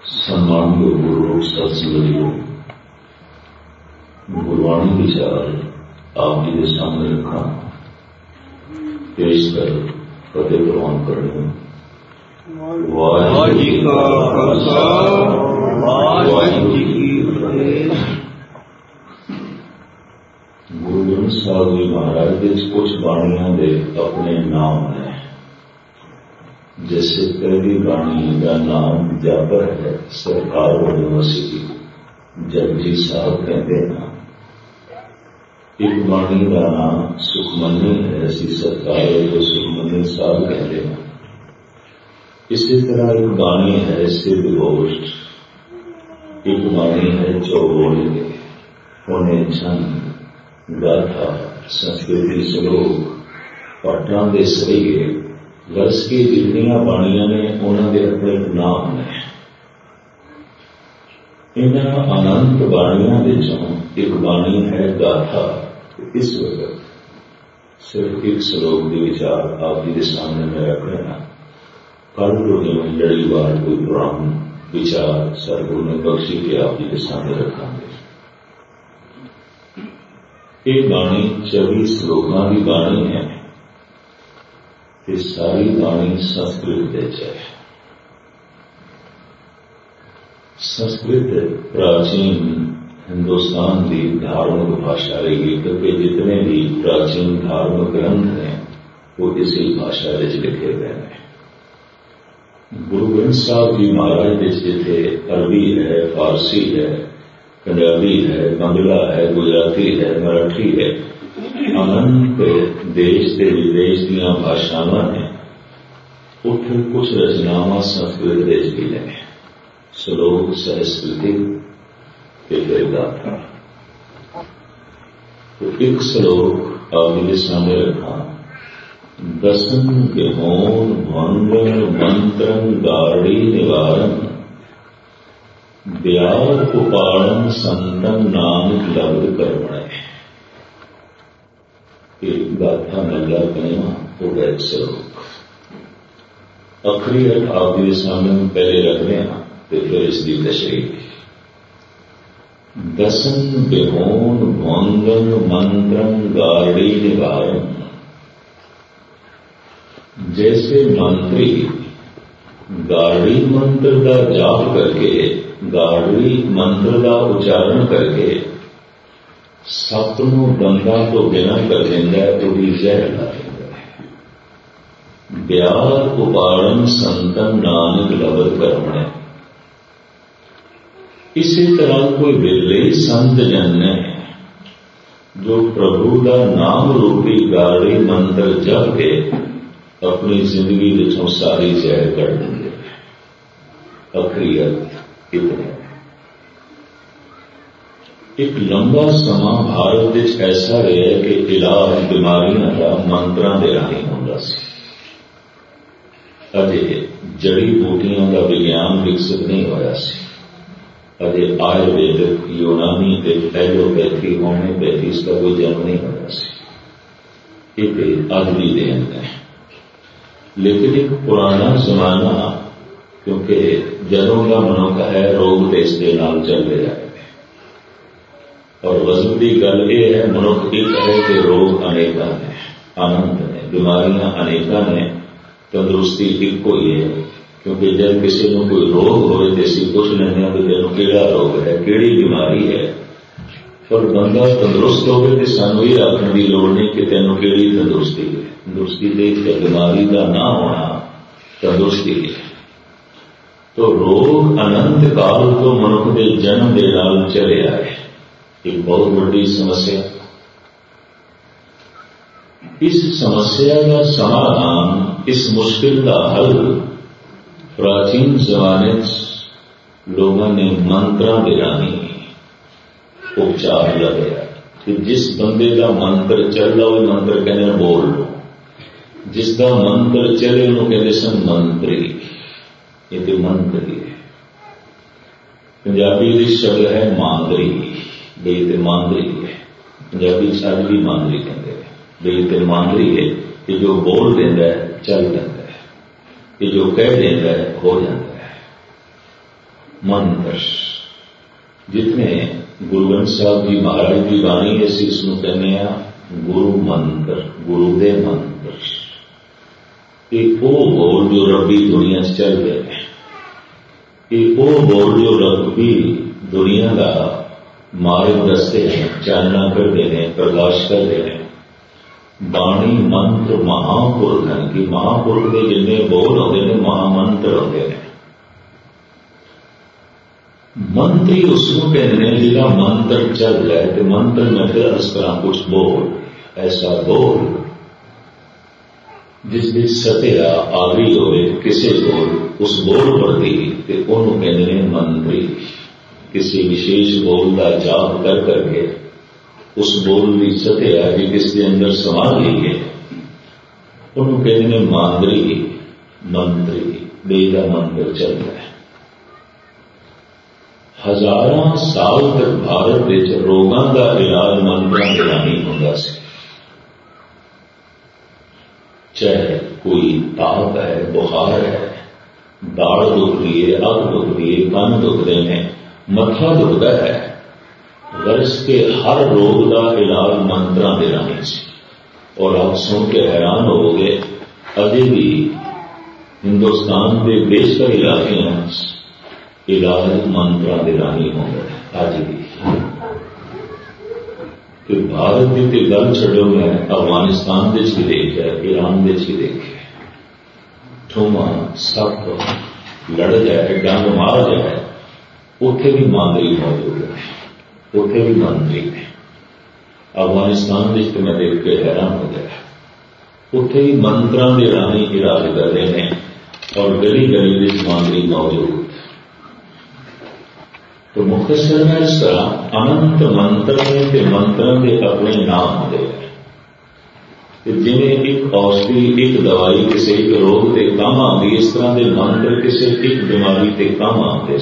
सम्मानित गुरु सत्संगियों, गुरबाणी विचार आप जी के सामने रखा पेश कर फतेह प्रवान करने। वाहिगुरू जी का खालसा, वाहिगुरू जी की फतेह। गुरु ग्रंथ साहिब जी महाराज के कुछ बाणियों के अपने नाम हैं। जैसे पहली बाणी का नाम जापर है, सरकार यूनिवर्सिटी जगजी साहब कहते हैं। एक बाणी का नाम सुखमनी है, ऐसी सरकार जो सुखमनी साहब कहते हैं। इसी तरह एक बाणी है सिद्धघोष, एक बाणी है चौबोली, उन्हें छंद गाथा संस्कृति श्लोक पाठां के सरीए वर्ष की जितनियां बाणियां ने उन्होंने अपने नाम ने। इन्होंने अनंत बाणियां विचों एक बाणी है गाथा। इस वक्त सिर्फ एक श्लोक के विचार आप जी के सामने मैं रख रहा। कल को जो लड़ीवार कोई पुराण विचार सदगुरु ने बख्शी के आप जी के सामने रखेंगे। ये बाणी 24 श्लोकों की बाणी है। ये सारी बाणी संस्कृत है। संस्कृत प्राचीन हिंदुस्तान की धार्मिक भाषा रही, क्योंकि जितने भी प्राचीन धार्मिक ग्रंथ हैं वो इसी भाषा में लिखे गए हैं। गुरु ग्रंथ साहिब जी महाराज जिथे अरबी है, फारसी है, पंजाबी है, बंगला है, गुजराती है, मराठी है, अनंत देश के विदेश दीयां भाषावां ने। उत्थे कुछ रचनावां संस्कृत देश भी ने, श्लोक संस्कृति के फिर गाथा। तो एक श्लोक आप मेरे सामने रखा। दसन विहोन भंगन मंत्रन गाड़ी निवारण व्याध उपाड़न संतन नाम लब्ध कर्मणे। एक गाथा नल्ला कनेवा होगा एक श्लोक। अखरी अर्थ आप मेरे सामने पहले रख रहे हैं, तो फिर इसकी तशरीह। दसन विहोन भंगन मंत्रन गाड़ी निवारण। जैसे मंत्री गाड़ी मंत्र का जाप करके, गाड़ी मंत्र का उच्चारण करके सत्त नूं दंदां तो बिना कर देंदा है, तो भी जहर ला देंदा है। व्याध उपाड़न संतन नानक लब्ध कर्मणे। इसी तरह कोई बिरले संत जन ने जो प्रभु का नाम रूपी गाड़ी मंत्र जप के अपनी जिंदगी विचों सारी जहर कर देंगे। आखिरी अर्थ इतने। एक लंबा समा भारत विच ऐसा रहा कि इलाज बीमारियां का मंत्रां दे राही होंदा सी। अजे जड़ी बूटियां का विज्ञान विकसित नहीं होया सी। अजे आयुर्वेदिक, यूनानी, एलोपैथी, होम्योपैथी इसका कोई जन्म नहीं होया सी। एक अज भी देन है। लेकिन एक पुराना जमाना, क्योंकि जदों का मनुख है रोग तो इसके नाल चल रहा है। और वजन की गल यह है, मनुख एक है कि रोग अनेक ने, आनंद ने, बीमारियां अनेक ने, तंदुरुस्ती एको ही है। क्योंकि जब किसी को कोई रोग हो तो असं पूछ लेंगे कि तेन केड़ा रोग है, केड़ी बीमारी है। पर बंदा तंदुरुस्त हो तो सानू ये आखने की लोड़ नहीं कि तेन केड़ी तंदुरुस्ती है। तंदुरुस्ती के बीमारी का ना होना तंदुरुस्ती है। तो रोग अनंत काल तो मनुख के जन्म के नाल चले आए। एक बहुत बड़ी समस्या। इस समस्या का समाधान, इस मुश्किल का हल प्राचीन जमाने लोगों ने मंत्रों के राही उपचार लगाया कि जिस बंदे का मंत्र चल रहा हो मंत्र कहने बोल लो, जिसका मंत्र चले उन्होंने कहते सन मंत्री। ये तो मंत्री है। पंजाबी की शब्द है मांदरी, बई तो मांदरी है। पंजाबी अज भी मांदरी कहते हैं। बई तो मांदरी है कि जो बोल देता है चल जाता है, कि जो कह देता है हो जाता है। मंत्र जितने गुरु ग्रंथ साहब जी महाराज की बाणी असी इसनूं कहने गुरु मंत्र, गुरु दे मंत्र। ये वो बोल जो रब्बी दुनिया चल रहे हैं, ये वो बोल जो रब्बी दुनिया का मार्ग दसते हैं, चानना करते हैं, प्रकाश करते हैं। बाणी मंत्र महापुरुष हैं कि महापुरुष के जिन्ने बोल होते हैं महामंत्र होते हैं। मंत्री उसको कहते हैं जिला मंत्र चल रहा है, तो मंत्र में फिर इस तरह कुछ बोल, ऐसा बोल जिसकी सत्या आगरी हो किसी बोल उस बोल प्रति उन्होंने कहते हैं मंत्री। किसी विशेष बोल का जाप कर करके उस बोल की सत्या जी किसके अंदर समा ली है, उन्होंने कहते हैं मांद्री मंत्री। बेदा मंत्र चल रहा है। हजारों साल तक भारत विच रोगों का इलाज मंत्रों के राही होता है। चाहे कोई ताप है, बुखार है, दाढ़ दुख रही है, अग दुख रही है, कान दुखते हैं, मथा दुखता है, वर्ष के हर रोग का इलाज मंत्रों के राही से। और आप सुन के हैरान होगे अभी भी हिंदुस्तान के बेशतर इलाके इलाज मंत्रों के राही होंगे अज भी। कि भारत की तो गल छो, मैं अफगानिस्तान भी देखा, ईरान भी देखा, ठूमा सप लड़ जाए, डंग मार जाए, उत्थे भी मांदरी मौजूद है, उत्थे भी मंत्री ने। अफगानिस्तान में तो मैं देख के हैरान हो गया, उत्थे भी मंत्रों के राही इलाज कर रहे हैं और गली गली में मांदरी मौजूद। तो मुख्तसर में इस तरह अनंत मंत्र हैं कि मंत्रों के अपने नाम होते हैं। जिन्हें एक औषधि, एक दवाई किसी एक रोग के काम आती, इस तरह के मंत्र किसी एक बीमारी के काम आते।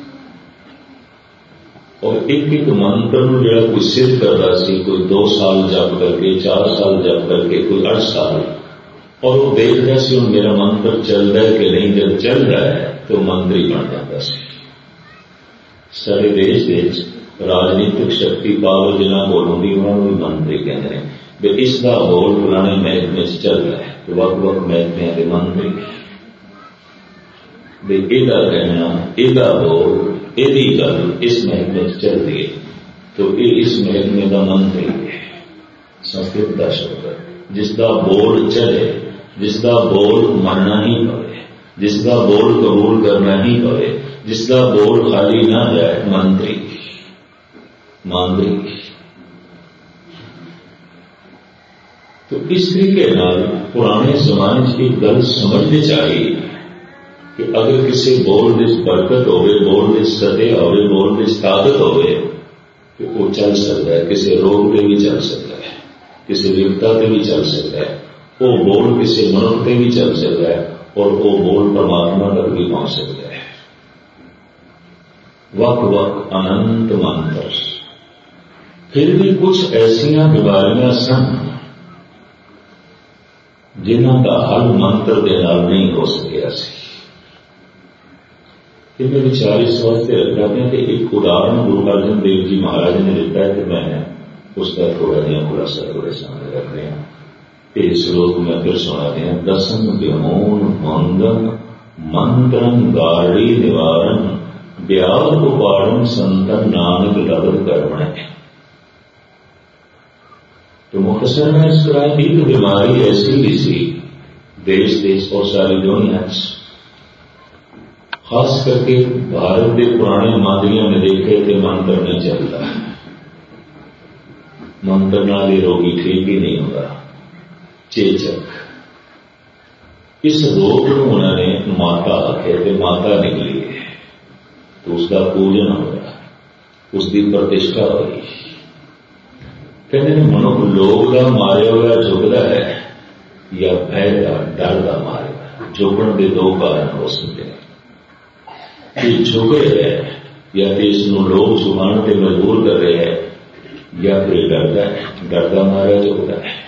और एक एक मंत्र जो कोई सिद्ध करता सी, कोई 2 साल जप करके, 4 साल जप करके, कोई 8 साल, और वो देखता सी मेरा मंत्र चल रहा है कि नहीं। जब चल रहा है तो मंत्री बन जाता सी। सारे देश राजनीतिक शक्ति पावर जिन्हें बोलूंगी उन्होंने भी मंत्री कहते हैं भी इसका बोल पुराने महकमे चल रहा है, तो वक्त वक्त महकमे के मंत्री एदा कहना, एदा बोल, एदी गल इस महकमे चल रही है, तो ये इस महकमे का मंत्री है। संस्कृत का शब्द है जिसका बोल चले, जिसका बोल मनना ही पड़े, जिसका बोल कबूल करना ही पड़े, जिसका बोल खाली ना जाए, मंत्री मांद्री। तो इस तरीके पुराने जमाने की गल समझनी चाहिए कि अगर किसी बोल में बरकत होवे, बोल में सत्य होवे, बोल में ताकत होवे, तो वो चल सकता है। किसी रोग पे भी चल सकता है, किसी विपदा पे भी चल सकता है, वो बोल किसी मनुष्य पे भी चल सकता है, और वो बोल परमात्मा तक भी पहुंच सकता है। वक वक अनंत मंत्र। फिर भी कुछ ऐसिया बीमारियां सन जिन्हों का हल मंत्र के नाल नहीं हो सकिया सी। मैं विचार इस वास्ते रख रहा था कि एक उदाहरण गुरु अर्जन देव जी महाराज ने दिता है, कि मैं उसका थोड़ा जिहा खुलासा थोड़े सामने रख रहा हूं। इस श्लोक में फिर सुना दिया, दसम विमोन मंगम मंत्रम गाड़ी निवारण ब्याह उपाड़न संतन नानक लगन कर्मण है। तो मुख्तसर में इस तरह एक बीमारी ऐसी भी सी देश देश और सारी दुनिया, खास करके भारत के पुराने मादरियों ने देखे थे मंत्र नहीं चलता, मंत्र नाल ही रोगी ठीक ही नहीं होता, चेचक। इस रोग को उन्होंने माता आखे थे, माता निकली है, तो उसका पूजन होगा, उसकी प्रतिष्ठा होगी। कहते हैं मनुख लोग का मारे हुआ झुकता है या भय का डर का मारे। झुकण के 2 कारण हो सकते हैं कि झुके है या तो इसनों लोग झुकाने पर मजबूर कर रहे हैं, या फिर डरदा मारा झुकता है।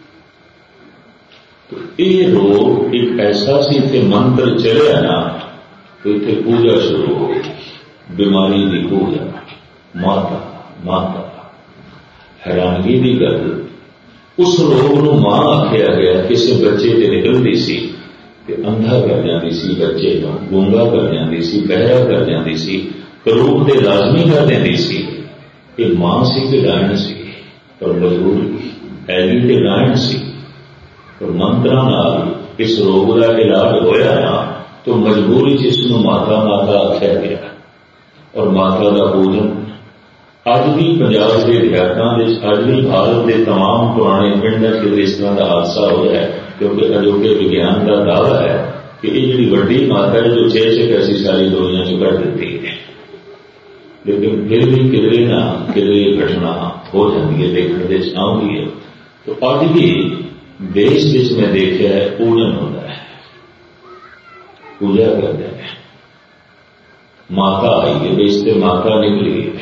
तो ये रोग एक ऐसा सी थे मंत्र चले ना, तो इतने पूजा शुरू हो गई। बीमारी की पूजा माता माता। हैरानगी की गल, उस रोग को मां आख्या गया। किसी बच्चे ते निकलती सी ते अंधा कर जाती सी, बच्चे को गूंगा कर जाती सी, बहरा कर जाती सी, करूप ते लाजमी कर देती सी। ये मां सी कि डायन सी, पर मजबूरी ऐली ते डायन सी। पर मंत्रा नाल इस रोग का इलाज होया ना, तो मजबूरी जिसनों माता माता आख्या गया। और माता का पूजन अज भी पंजाब के देहातों, अज भी भारत के तमाम पुराने पिंडों से इस तरह का हादसा हो है, क्योंकि अजोके विज्ञान का दावा है कि ये जी वड्डी माता है जो चेचक ऐसी सारी दुनिया च कढ़ देती है। लेकिन फिर भी किधरे ना किधरे घटना हो जाती है, देखने से आती है। तो अज भी देश जिस में देखा है पूजन होता है, पूजा करते हैं। माता आई है, देश से माता निकली है।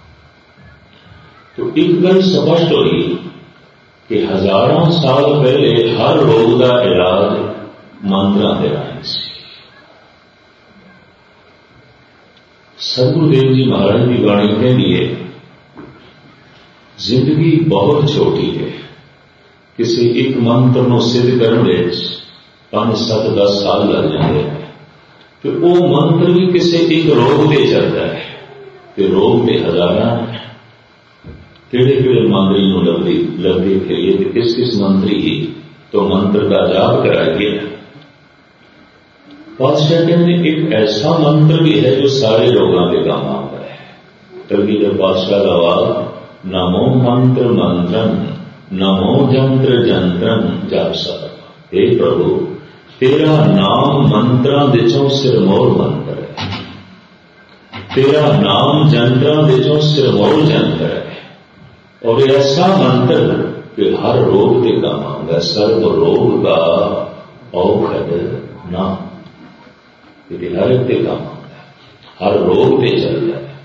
तो एक गल स्पष्ट हुई कि हजारों साल पहले हर रोग का इलाज मंत्रा के राय से। सतगुरुदेव जी महाराज की बाणी कहती है, जिंदगी बहुत छोटी है, किसी एक मंत्र को सिद्ध करने 5, 7, 10 साल लग जाते हैं। तो वो मंत्र भी किसी एक रोग से चलता है, कि रोग के हजारों किड़े किड़े मंत्री लभदी फिरिए, किस किस मंत्री तो मंत्र का जाप कराइए। पातशाह कहते एक ऐसा मंत्र भी है जो सारे रोगों के काम आता है। कलगीधर पातशाह का वाद, नमो मंत्र मंत्रम नमो जंत्र जंत्रम जाप सब। हे प्रभु, तेरा नाम मंत्रा दिचों सिरमौर मंत्र है, तेरा नाम जंत्रा दिचों सिरमौर जंत्र है। और ऐसा मंत्र कि हर रोग के काम आऊंगा, सर्व रोग का औषध नाम, हर एक के काम आऊंगा, हर रोग पे चलता है।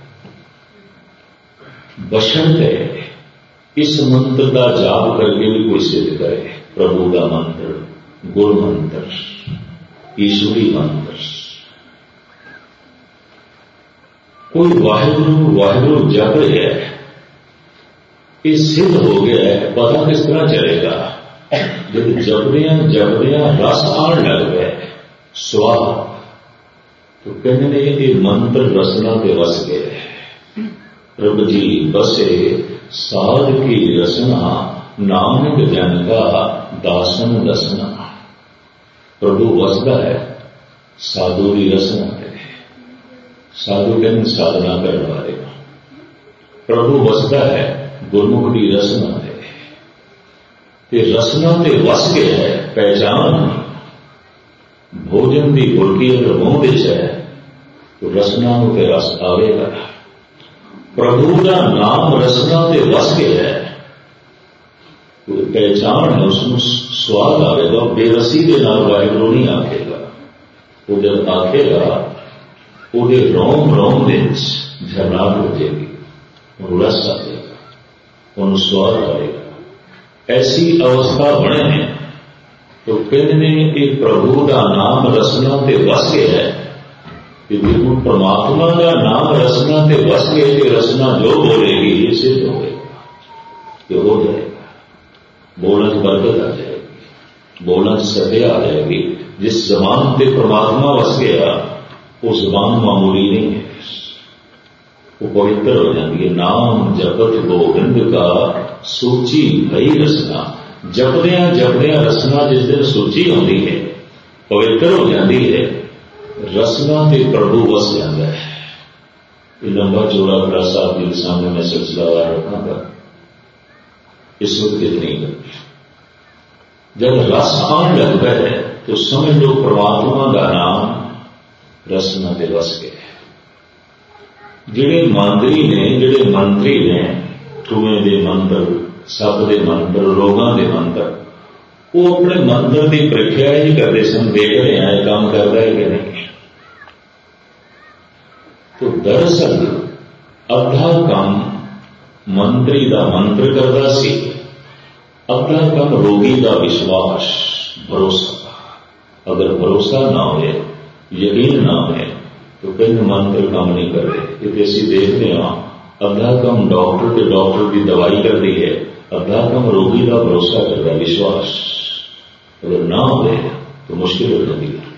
बशर्ते इस मंत्र का जाप करके भी कोई सिद्ध करे, प्रभु का मंत्र, गुरु मंत्र, ईश्वरी मंत्र। कोई वाहिगुरु वाहिगुरु जप रहा है, ये सिद्ध हो गया है, पता किस तरह चलेगा? जब जपदियां जपदियां रस आन लग गए, स्वाद, तो कहने ये मंत्र रसना के वस गए। प्रभु जी बसे साध की रसना, नानक जन का दासन रसना। प्रभु वसदा है साधु की रसना है, साधु कहने साधना करने वाले। प्रभु वसदा है गुरमुख की रसना है, ते रसना ते वस गया है पहचान। भोजन की गुरकी अगर मुंह विच है तो रसना को ते रस आवेगा। प्रभु का नाम रसना ते वस गया है, तो पहचान है, उसमें स्वाद आएगा। बेरसी के नाल वाहिगुरु नहीं आखेगा, वो जब आखेगा वो रोम रोम विच झरनाट हो जाएगी, रस आएगा, उन्हें स्वाद आएगा। ऐसी अवस्था बने हैं तो कहने एक प्रभु का नाम रसना ते वस गया है। बिल्कुल परमात्मा का नाम रसना ते वस गए, कि रसना जो बोलेगी ये सिद्ध होगा, ये हो जाएगा। बोलने से बरकत आ जाएगी, बोलने से सत्य आ जाएगी। जिस जबान पे परमात्मा वस गया वो जबान मामूली नहीं है, वो पवित्र हो जाती है। नाम जपत गोविंद का सूची भई रसना। जपदियां जपदियां रसना जिस दिन सूची होती है, पवित्र हो जाती है, रसना ते प्रभु वस जाता है। ये लंबा चौड़ा बड़ा साहब जी के सामने मैं सिलसिलावार रखूंगा इस वक्त कितनी है। जब रस आने लगता है तो समझ लो परमात्मा का नाम रसना ते वस गया। जिहड़े मांदरी ने, जिहड़े मंत्री ने, ठूए दे मंत्र, सप दे मंत्र, रोगां दे मंत्र, वो अपने मंत्र की परीक्षा ही करते सन, देख रहे हैं काम करता है कि नहीं। तो दरअसल अद्धा काम मंत्री का मंत्र करता सी, अद्धा काम रोगी का विश्वास भरोसा। अगर भरोसा ना हो, यकीन ना हो, तो कई मंत्र काम नहीं कर रहे। ये असीं देखते हाँ अद्धा कम डॉक्टर की दवाई करती है, अद्धा कम रोगी का भरोसा करता है, विश्वास अगर ना हो तो मुश्किल हो जाती है।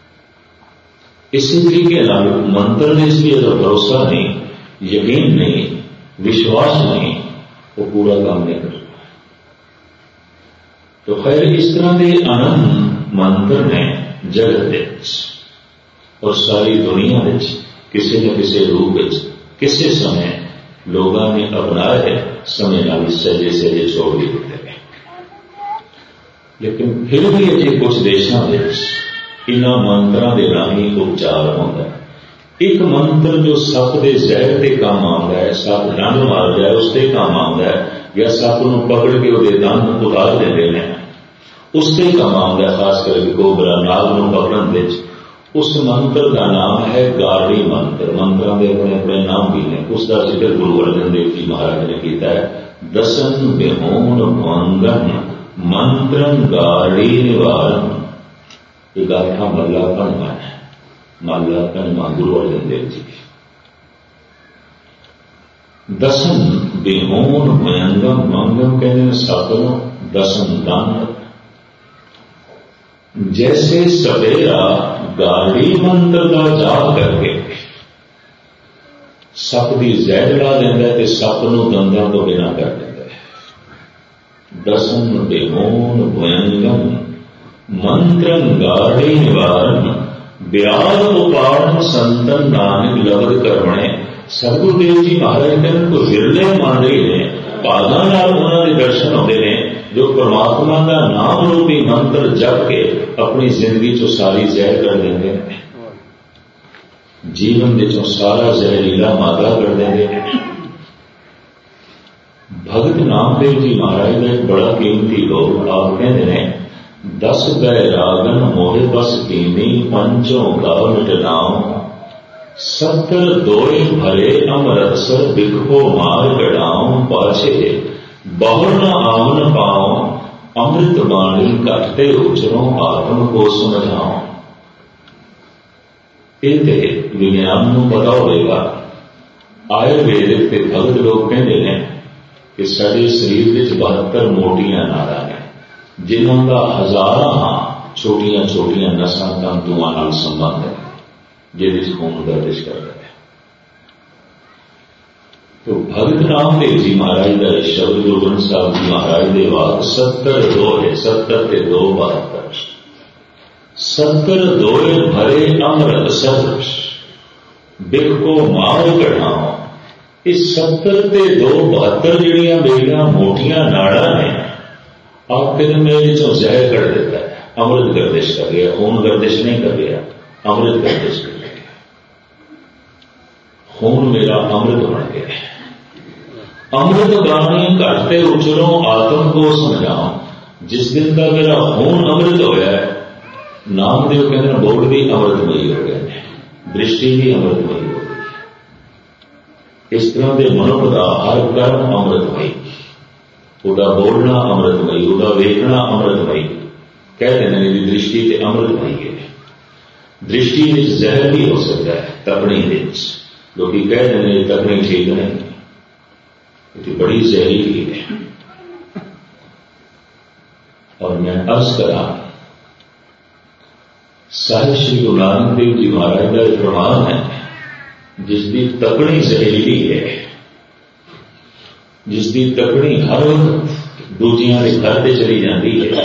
इसी तरीके मंत्र ने भी अगर भरोसा नहीं, यकीन नहीं, विश्वास नहीं, वो पूरा काम नहीं करता। तो खैर इस तरह के अनंत मंत्र ने जगत और सारी दुनिया में किसी न किसी रूप में किसी समय लोगों ने अपनाया है, समय नाल सहजे सहजे छोड़ भी देते हैं। लेकिन फिर भी अजे कुछ देशों में इन्हां मंत्रों के राही उपचार होता है। एक मंत्र जो सप के जहर के काम आता है, सप डंग मारता है उसके काम आता है, या सप को पकड़ के वो दंद उतार देते हैं उसके काम आता है, खास करके कोबरा नाग को पकड़न दे। उस मंत्र का नाम है गारड़ी मंत्र। मंत्रों के अपने अपने नाम भी हैं। उसका जिक्र गुरु अर्जन देव जी महाराज ने किया है। दसन बेहोन भंगन मंत्रम गारड़ी निवारण। ये गाथा मल्लापन है, मल्लापन मां गुरु अर्जन देव जी। दसन बेहोन भयंगम मंगम कहते हैं सपनों, दसन दंड। जैसे सवेरा गारड़ी मंत्र का जाप करके सप की जहर ला देंदा ते सप नूं दंदां तो बिना कर देंदा है। दसन बेहोन भयंगम मंत्रं गारड़ी निवारण ब्याज उपाड़ संतन नानक लबद करवणे। सतगुरुदेव जी महाराज कहते को विरले मान रहे हैं, पादां नाल उन्हां दे दर्शन होंदे ने जो परमात्मा का नाम रूपी मंत्र जप के अपनी जिंदगी चो सारी जहर कर देंगे, जीवन के चो सारा जहरीला मादा कर देंगे। भगत नामदेव जी महाराज का एक बड़ा कीमती लोग आप कहते हैं, 10 बैरागन मोहे बस कीनी पंचों का मिटनाओ। 70 दोए भरे अमृतसर बिखो मार गड़ाओ। पाछे बहुर न आमन पाओ अमृत बाणी कटते उचरों आत्म को समझाओ। ये विज्ञान को पता होगा। आयुर्वेदिक के भगत लोग कहते हैं कि साढ़े शरीर में 72 मोटियां नाड़ा ने, जिन्हों का हजारां छोटिया छोटिया नसां तंतुआं नाल संबंध है, जिहदे खून गर्दिश करता है। तो भगत नामदेव जी महाराज का शब्द गुरु ग्रंथ साहब जी महाराज के वाक 70 दो है, 70 के 2 72। 70 दोए भरे अमृत सर बिखो मार कढ़ाओ। इस 70 ते 2 72 जड़ियां मेरिया मोटियां नाड़ा ने आप कहते मेरे चो जहर कर देता है, अमृत गर्दिश कर गया। खून गर्दिश नहीं कर गया, अमृत गर्दिश कर गया। खून मेरा अमृत बन गया। अमृत बाणी घटते उचरों आत्म को समझाओ। जिस दिन का मेरा खून अमृत होया है, नामदेव कहते हैं बोल भी अमृतमयी हो गए, दृष्टि भी अमृतमयी हो गई। इस तरह के मनुष्य का हर कर्म अमृतमयी, उदा बोलना अमृतमयी, उदा वेखना अमृतमयी। कहते हैं मेरी दृष्टि से अमृतमयी है। दृष्टि में जहर भी हो सकता है, तपनी विच लोग कहते हैं तपनी ठीक नहीं, ये बड़ी जहरीली है। और मैं अर्ज करा साहिब श्री गुरु नानक देव जी महाराज का प्रमाण है, जिसकी तकड़ी जहरीली है, जिसकी तकड़ी हर वक्त दूजियां के घर से चली जाती है,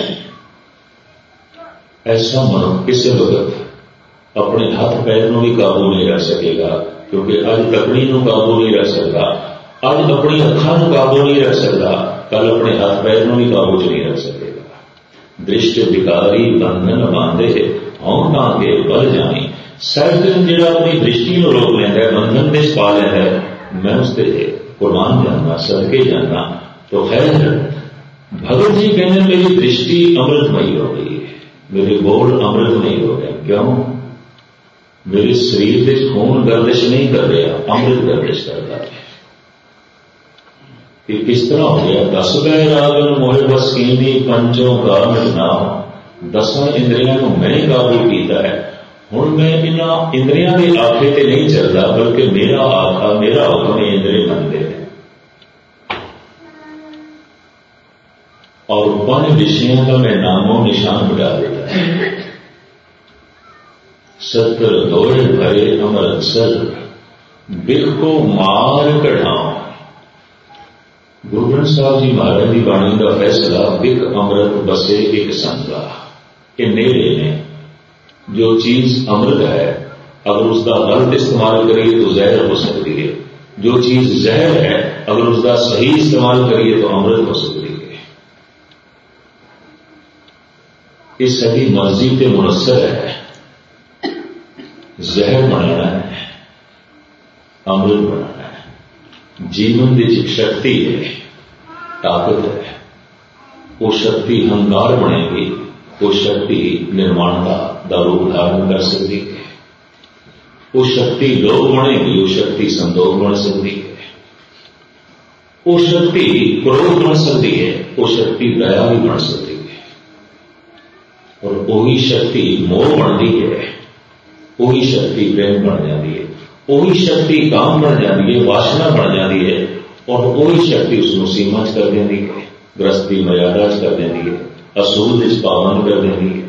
ऐसा मनुष्य किसी वक्त अपने हाथ पैर को भी काबू नहीं रख सकेगा। क्योंकि अज तकड़ी को काबू नहीं रख सकता, अज अपनी अखां को काबू नहीं रख सकता, कल अपने हाथ पैर को भी काबू च नहीं रख सकेगा। दृष्ट विकारी बंधन बांधे हों ताके बल जानी। सैकन जिहड़ा अपनी दृष्टि को रोक लेंदा है, बंधन दे पा लेंदा है, मैं उससे कुर्बान जाना, सदके जाना। तो खैर भगत जी कहते मेरी दृष्टि अमृतमयी हो गई है, मेरे बोल अमृतमयी हो गए। क्यों? मेरे शरीर से खून गर्दिश नहीं कर रहा, अमृत गर्दिश करता है। कि किस तरह हो गया? 10 बैरागन मोहे बस कीनी पंचों का मिटनाओ। 10 इंद्रियों को मैंने काबू किया है हुण मैं इन्हां इंद्रियां के आखे ते नहीं चलता, बल्कि मेरा आखा मेरा हुक्म इंद्रिय मनते हैं। और 5 विषयों का मैं नामों निशान मिटा देता है। सत्र दौड़ भरे अमर सर, बिख को मार कढ़ाओ। गुरु ग्रंथ साहब जी महाराज की बाणी का फैसला, बिख अमृत बसे एक संगा, के नेड़े ने। जो चीज अमृत है अगर उसका गलत इस्तेमाल करिए तो जहर हो सकती है, जो चीज जहर है अगर उसका सही इस्तेमाल करिए तो अमृत हो सकती है। ये सभी मर्जी पे मुनस्सर है। जहर बनाना है, अमृत बनाना है। जीवन की शक्ति है, ताकत है। वो शक्ति हंकार बनेगी, वो शक्ति निर्माणता का रूप धारण कर सकती है। वो शक्ति लोभ बनेगी, वो शक्ति संतोष बन सकती है। वो शक्ति क्रोध बन सकती है, वो शक्ति दया भी बन सकती है। और वही शक्ति मोह बनती है, वही शक्ति प्रेम बन जाती है, वही शक्ति काम बन जाती है, वासना बन जाती है। और वही शक्ति उसको सीमा कर देती है, ग्रस्ती मर्यादा कर देती है, असूल पावन कर देती है।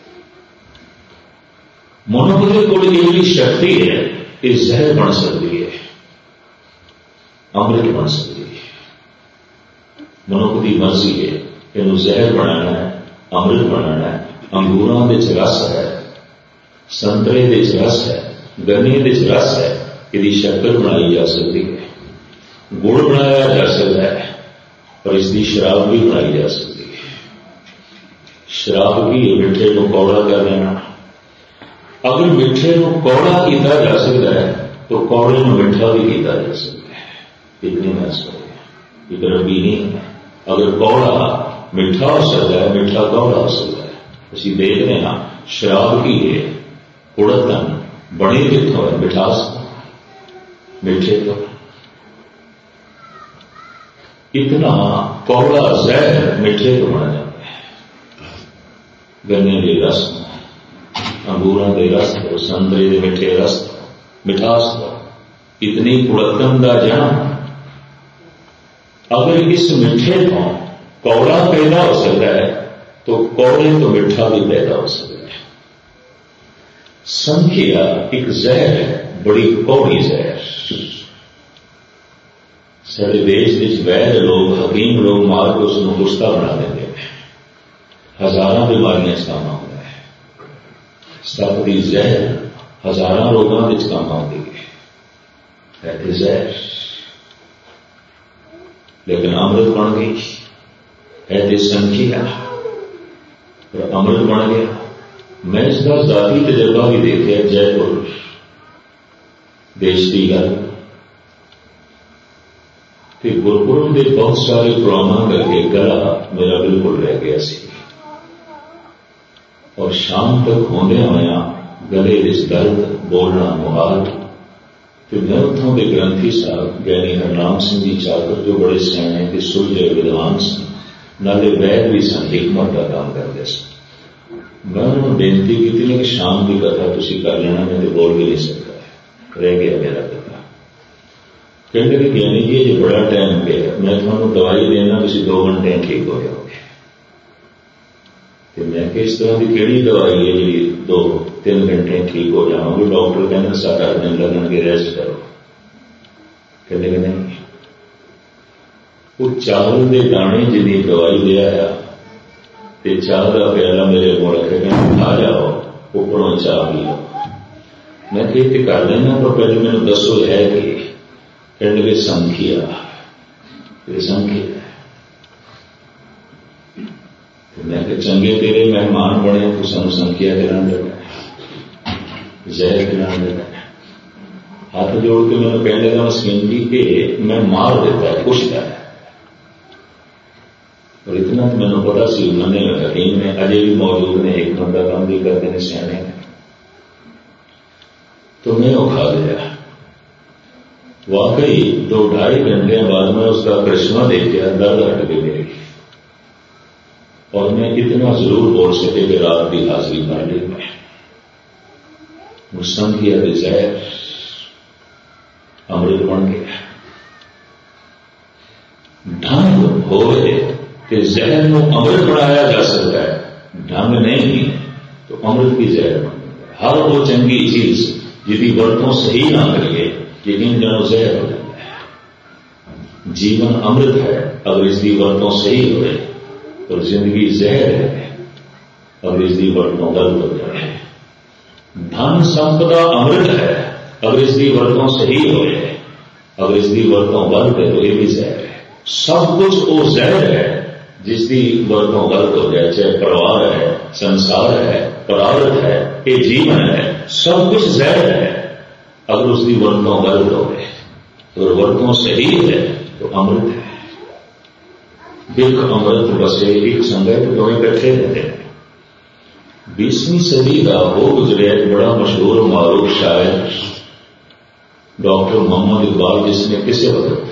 मनुष्य के कोल यही शक्ति है कि जहर बन सकती है, अमृत बन सकती है। मनुष्य की मर्जी है कि जहर बनाना है, अमृत बनाना है। अंगूरों के रस है, संतरे के रस है, गन्ने के रस है, यदि शक्कर बनाई जा सकती है, गुड़ बनाया जा सकता है, और इसकी शराब भी बनाई जा सकती है। शराब की मिठे को कौड़ा कर देना। अगर मिठे को कौड़ा किया जा सकता है तो कौड़े को मिठा भी किया जा सकता है। इतनी महसूस है, एक रबी नहीं है। अगर कौड़ा मिठा हो सकता है, मिठा कौड़ा हो सकता है। ਅਸੀਂ देख रहे हैं शराब की है उड़तन बड़ी कितों है, मिठास मिठे तो इतना कौड़ा जहर मिठे तो बना जाता है। गन्ने के रस, अंगूरों के रस, संतरे के मिठे रस, मिठास इतनी उड़तन का जन्म। अगर इस मिठे को कौड़ा पैदा हो सकता है तो कौड़े तो मिठा भी पैदा हो सकता है। संख्या एक जहर है, बड़ी कौड़ी जहर। सारे देश के वैद लोग, हकीम लोग मार के उसको गुस्सा बना देते हैं। हजारों बीमारियां इस काम होता है। सत की जहर हजारों रोगों के काम आती है जहर, लेकिन अमृत बन गई है तो संख्या और अमृत बन गया। मैं इसका जाती तजर्बा भी देखा, जयपुर देश की गल कि गुरपुरब के बहुत सारे प्रोग्राम करके गला मेरा बिल्कुल रह गया सी, और शाम तक होंदे होया गले इस दर्द बोलना मुहाल। फिर मैं उतों के ग्रंथी साहब ज्ञानी हरनाम सिंह जी चाकर, जो बड़े सियाणे के सुलझे विद्वान सन, नाले वैद भी सन, हिकमत का काम करते सन। मैं उन्होंने बेनती की थी कि शाम की कथा तुम कर लेना, मैं तो बोल भी नहीं सकता, रह गया मेरा कथा। कहते कि ज्ञानी जी ये बड़ा टाइम गया, मैं थोड़ा दवाई देना, तुम 2 घंटे ठीक हो जाओगे। तो मैं कि इस तरह की केड़ी दवाई है जी 2-3 घंटे ठीक हो जाओगे? डॉक्टर कहना 7-8 दिन लगेंगे, रेस्ट करो। कहते कि नहीं, वो चावल के दाने जिन्नी दवाई दिया है ते चाह का प्याला मेरे को रखे, खा जाओ, उपरों चाह पी लो। मैं कहते कर देना, पर पहले मैंने दसो है कि कहने के संख्या मैं कि चंगे तेरे मेहमान बने तो सानू संख्या करान लगा, जहर करान लगा। हाथ जोड़ के मैंने कहने लगा मसीन जी के मैं मार देता है, पुछता है। और इतना तो मैंने पता सी उन्होंने हकीम ने अजय भी मौजूद ने, एक बंदा काम भी करते हैं सियाने ने, तो मैं वो खा गया। वाकई 2-2.5 घंटे बाद में उसका करिश्मा देखा, दर्द हट गई मेरी, और मैं इतना जरूर बोल सके कि रात की हाजिरी कर ली मैं। मुसंगिया के जहर अमृत बन गया। ढंग होवे कि जहर को अमृत बनाया जा सकता है, ढंग नहीं तो अमृत की जहर बन गया। हर वो चंगी चीज जिसकी वरतों सही ना करिए यकीन जानो जहर हो जाता है। जीवन अमृत है अगर इसकी वरतों सही होए, और जिंदगी जहर है अगर इसकी वरतों गलत हो जाए। धन संपदा अमृत है अगर इसकी वरतों सही होए, अगर इसकी वरतों गलत है तो ये भी जहर है। सब कुछ वो जहर है जिसकी वरतों गलत हो जाए, चाहे परिवार है, संसार है, परारथ है, ये जीवन है, सब कुछ जहर है अगर उसकी वरतों गलत हो गए। अगर वरतों सही है तो अमृत है। बिक अमृत बसे एक संगत दोवें इकट्ठे रहते हैं। 20वीं सदी का वो गुजरे एक बड़ा मशहूर मारूफ शायर डॉक्टर मोहम्मद इकबाल, जिसने किसे वक्त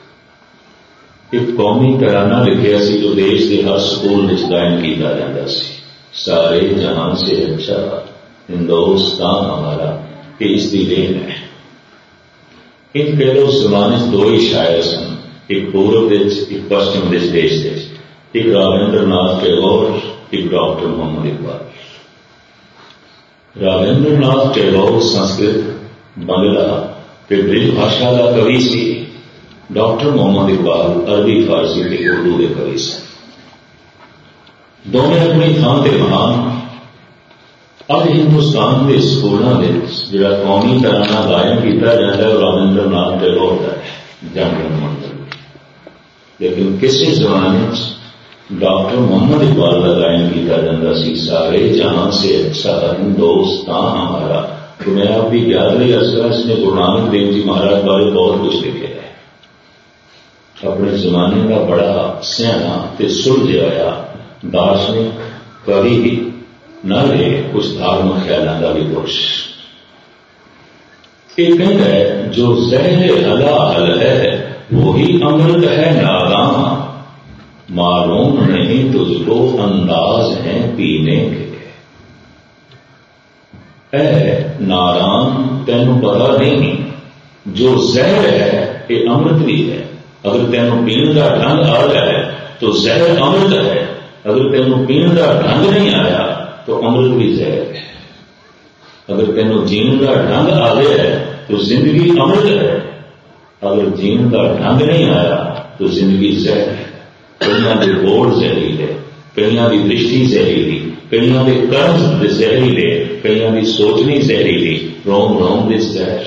एक कौमी तराना लिखिया सी जो देश के हर स्कूल में गायन किया जाता सी। सारे जहां से अच्छा हिंदुस्तान हमारा, ये इसकी देन है। इन पहले जमाने दो ही शायर सन, एक पूर्व देश एक पश्चिम देश एक राजेंद्र नाथ टैगोर, एक डॉक्टर मोहम्मद इकबाल। राजेंद्र नाथ टैगोर संस्कृत बांग्ला ते ब्रिज भाषा का कवि सी। डॉक्टर मोहम्मद इकबाल अरबी फारसी के उर्दू के कवि से। दोनों अपनी थां ते महान। अब हिंदुस्तान के स्कूलों में जो कौमी तराना गायन किया जाता है राजेंद्र नाथ टैगोर का है, जनगण मंडल। लेकिन किसी जमाने डॉक्टर मोहम्मद इकबाल का गायन किया जाता सी। सारे जहां से अच्छा हिंदुस्तान हमारा। तो मैं आपकी याद नहीं असर इसने गुरु नानक देव जी महाराज बारे बहुत कुछ लिखे है। अपने जमाने का बड़ा सियाना ते सुलझा होया दार्शनिक कवि भी न ले कुछ धार्मिक ख्यालों का भी पुरुष। एक है जो जहर हला हल है वही अमृत है नादान। मालूम नहीं तुझको अंदाज है पीने के। ऐ नारान तेनू पता नहीं जो जहर है ये अमृत भी है। अगर तेनू पीने का ढंग आ जाए तो जहर अमृत है, अगर तेनू पीने का ढंग नहीं आया तो अमृत भी जहर है। अगर तेनू जीने का ढंग आ गया है तो जिंदगी अमृत है, अगर जीने का ढंग नहीं आया तो जिंदगी जहर है। कईयां के बोल जहरीले, कईयां की दृष्टि जहरीली, कईयां के कर्म जहरीले, कईयां की सोचनी जहरीली, रोम रोम दे जहर।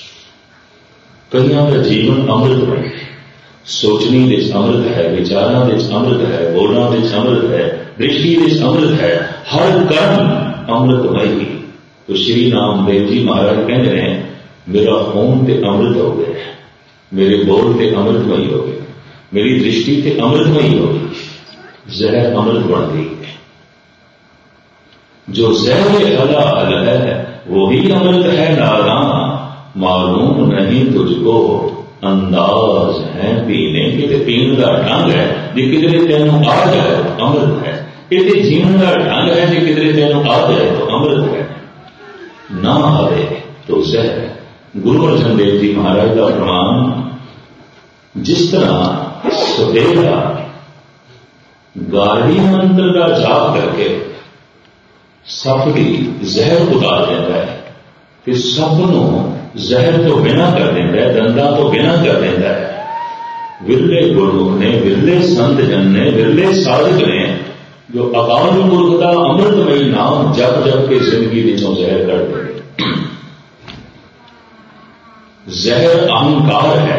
कईयां का जीवन अमृत बने, सोचनी विच अमृत है, विचारां विच अमृत है, बोलना विच अमृत है, दृष्टि विच अमृत है, हर कर्म अमृतमय। तो श्री नामदेव जी महाराज कहते हैं मेरा होम ते अमृत हो गया, मेरे बोल ते अमृतमयी हो गए, मेरी दृष्टि ते अमृतमयी हो गई, जहर अमृत बन गई है। जो जहर हला हल है वही अमृत है नादान। मालूम नहीं तुझको अंदाज है पीने के। ते पीने का ढंग है जे किधरे तेनों आ जाए तो अमृत है। ये जीवन का ढंग है जे किधरे तेनों आ जाए तो अमृत है, ना आवे तो जहर है। गुरु अर्जन देव जी महाराज का प्रमाण जिस तरह सवेरा गारड़ी मंत्र का जाप करके सप की जहर उतार देता है, फिर सप नूं जहर तो बिना कर देता है, दंदा तो बिना कर देता है। विरले गुरमुख ने, विरले संत जन ने, विरले साधक ने जो अकाल पुरख का अमृतमयी नाम जप जप के जिंदगी विचों जहर कर देंगे। जहर अहंकार है,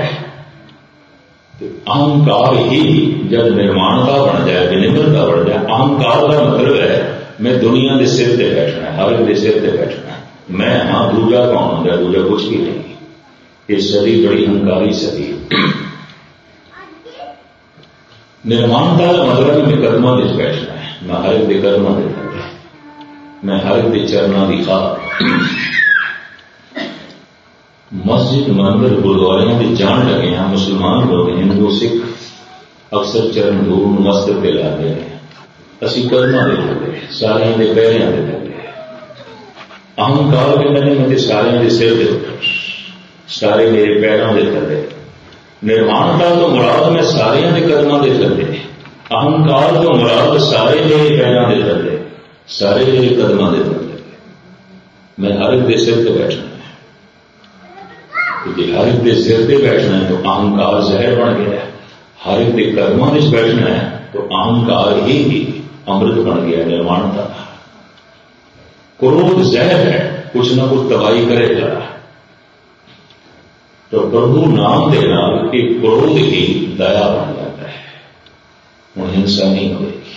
अहंकार ही जब निर्माणता बन जाए, विनिम्रता बन जाए। अहंकार का मतलब है मैं दुनिया के सिर पर बैठना है, हर एक के सिर पर बैठना है, मैं हाँ दूजा कौन होता है, दूजा कुछ भी नहीं। ये सदी बड़ी अहंकारी सदी। निर्माणता का मतलब मैं कर्मां विच बैठना है, मैं हर एक के कर्मां दे बैठना, मैं हर एक के चरणों की खा। मस्जिद मंदिर गुरुद्वारियां में जान लगे हैं मुसलमान लोग, हिंदू सिख अक्सर चरण धूल मस्तक पे लाते हैं। असी कर्मां दे लगे, सारियां दे पैरियां दे लगे। अहंकार कहते हैं मैं सारे के सिर के ऊपर, सारे मेरे पैरों के थले। निर्माणता तो मुराद मैं सारे के कदमों के थले, अहंकार तो मुराद सारे मेरे पैरों के थले, सारे मेरे कदमों के थले। मैं हर एक के सिर पर बैठना है, क्योंकि हर एक के सिर पर बैठना है तो अहंकार जहर बन गया है। हर एक के कदमों में बैठना है तो अहंकार ही अमृत बन गया। निर्माणता क्रोध जहर है, कुछ ना कुछ तबाही करेगा। तो प्रभु नाम के नाम कि क्रोध ही दया बन जाता है, वो हिंसा नहीं होगी।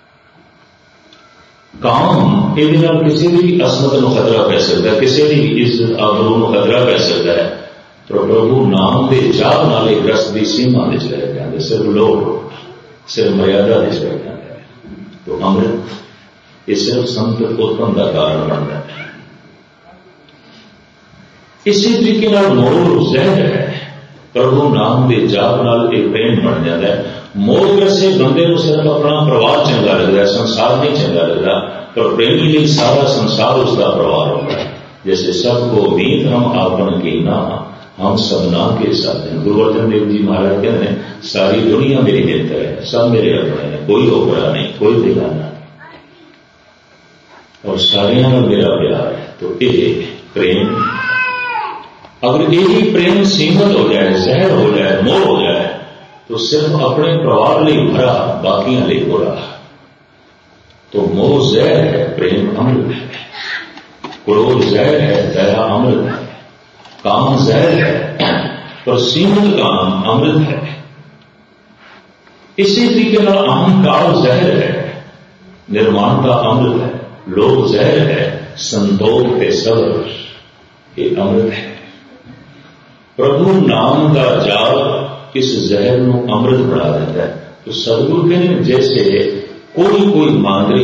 काम ये किसी भी असमत को खतरा पै सकता है, किसी भी इज्जत आबरू को खतरा पै सकता है। तो प्रभु नाम के जाप नाल रस की सीमा में चले जाते, सिर्फ लोग सिर्फ मर्यादा में चले जाते हैं। तो अमृत ये सिर्फ संत उत्पन्न का कारण बनता है। इसी तरीके मोह जहर है, प्रभु नाम के जाप नाल एक प्रेम बन जाता है। मोह वैसे बंदे को सिर्फ अपना परिवार चंगा लगता है, संसार नहीं चंगा लगता, पर प्रेमी लिए सारा संसार उसका परिवार होता है। जैसे सबको मीत हम आपन की ना, हम सबना के साथ हैं। गुरु अर्जन देव जी महाराज कहते हैं सारी दुनिया मेरी मित्र है, सब मेरे अपने हैं, कोई ओपरा नहीं, कोई दिलाना और सारिया में मेरा प्यार है। तो ये प्रेम, अगर यही प्रेम सीमित हो जाए, जहर हो जाए, मोह हो जाए, तो सिर्फ अपने परिवार लिए भरा, बाकियां लिए बुरा। तो मोह जहर है, प्रेम अमृत है। क्रोध जहर है, दया अमृत है। काम जहर है, पर सीमित काम अमृत है। इसी तरीके अहंकार जहर है, निर्माणता अमृत है। लोभ जहर है, संतोष के सब्र ये अमृत है। प्रभु नाम का जाप इस जहर को अमृत बना देता है। तो सदगुरु कहते जैसे कोई मांदरी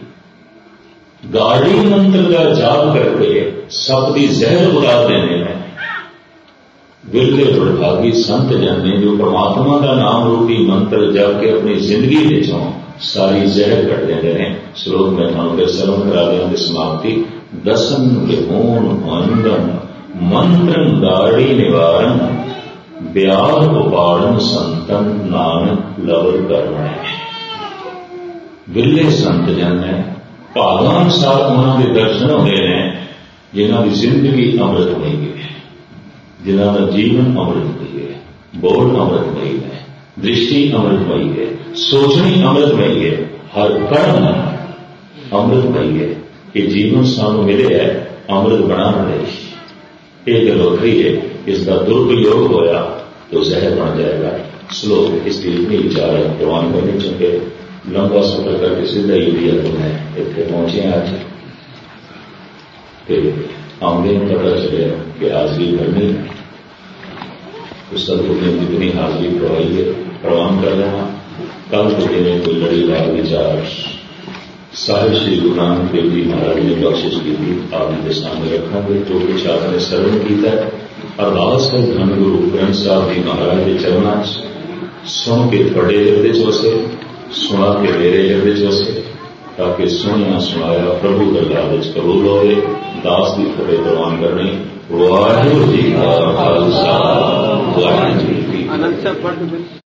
गाड़ी मंत्र का जाप करके सप की जहर उतार देने में विरले दुर्भागी संत जाने जो परमात्मा का नाम रूपी मंत्र जप के अपनी जिंदगी विचों सारी जहर कट देते हैं। श्लोक में थानू फिर सरल करा देंगे समाप्ति। दसन विमोन आनंदन मंत्रन गाड़ी निवारण ब्याह उपाड़न संतन नानक लवल करना। विरले संत जन है, भागानुसार उन्होंने दर्शन होते हैं जिन्हों की जिंदगी अमृतमयी है, जिन्हों का जीवन अमृतमयी है, बोल अमृतमयी है, दृष्टि अमृतमयी है, सोचनी अमृतमयी है, हर कर्म अमृतमयी है। ये जीवन सानू मिले है अमृत बनाने लिए। एक गल वखरी है, इसका दुरुपयोग होया तो जहर बन जाएगा। श्लोक इसकी इतनी विचार प्रवान करनी, चूंकि लंबा सफर करके सीधा इंडिया को मैं इतने पहुंचे आज आमदे पता चले कि हाजरी भरनी है। उस सदगुरु ने जितनी हाजरी करवाई है प्रवान कर रहा। कल को दिन कोई लड़ी बात विचार साहिब श्री गुरु नानक देव जी महाराज ने बख्शिश की थी, आप इनके सामने रखेंगे। जो कुछ आपने श्रवण किया है, अरदास कर धन गुरु ग्रंथ साहब जी महाराज के चरणों सुन के थोड़े हृदय च वसे, सुना के मेरे हृदय च वसे, ताकि सुनिया सुनाया प्रभु दरबार कबूल होए। दास की थोड़े प्रवान करनी। वाहिगुरू जी का खालसा, वाहिगुरू जी की फतेह।